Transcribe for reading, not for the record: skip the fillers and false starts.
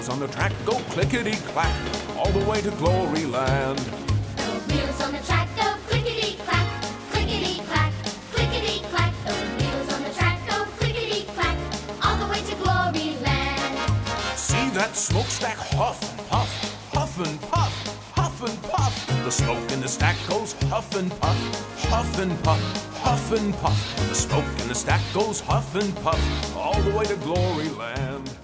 wheels on the track go clickety-clack, all the way to glory land. The wheels on the track go clickety-clack, clickety-clack, clickety-clack. The wheels on the track go clickety-clack, all the way to glory land. See that smokestack huff and puff, huff and puff, huff and puff. The smoke in the stack goes huff and puff, huff and puff, huff and puff. The smoke in the stack goes huff and puff, all the way to glory land.